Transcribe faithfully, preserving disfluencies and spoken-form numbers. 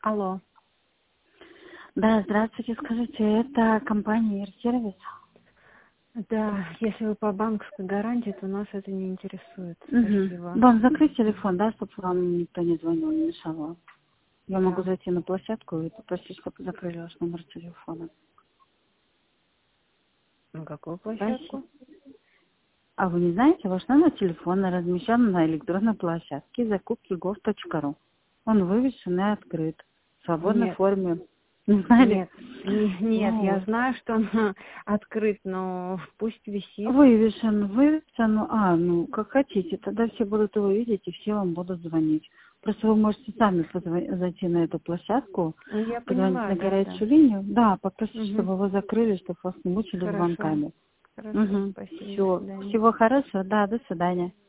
Алло. Да, здравствуйте, скажите, это компания Ирсервис? Да, если вы по банковской гарантии, то нас это не интересует. Угу. Спасибо. Вам закрыть телефон, да, чтобы вам никто не звонил, не мешал? Я Да. могу зайти на площадку и попросить, чтобы закрыли ваш номер телефона. На какую площадку? Спасибо. А вы не знаете, ваш номер телефона размещен на электронной площадке закупки гов точка ру. Он вывешен и открыт. В свободной Нет. форме. Не знали? Нет, не- нет, Ну я вот. знаю, что он открыт, но пусть висит. Вывешен, вывешен, ну, а, ну, как хотите, тогда все будут его видеть и все вам будут звонить. Просто вы можете сами позва- зайти на эту площадку, Ну, я позвонить поняла, на да, да. горячую линию, да, попросить, Угу. чтобы вы закрыли, чтобы вас не мучили Хорошо. звонками. Хорошо, Угу. спасибо, до Все. свидания. Всего хорошего, да, до свидания.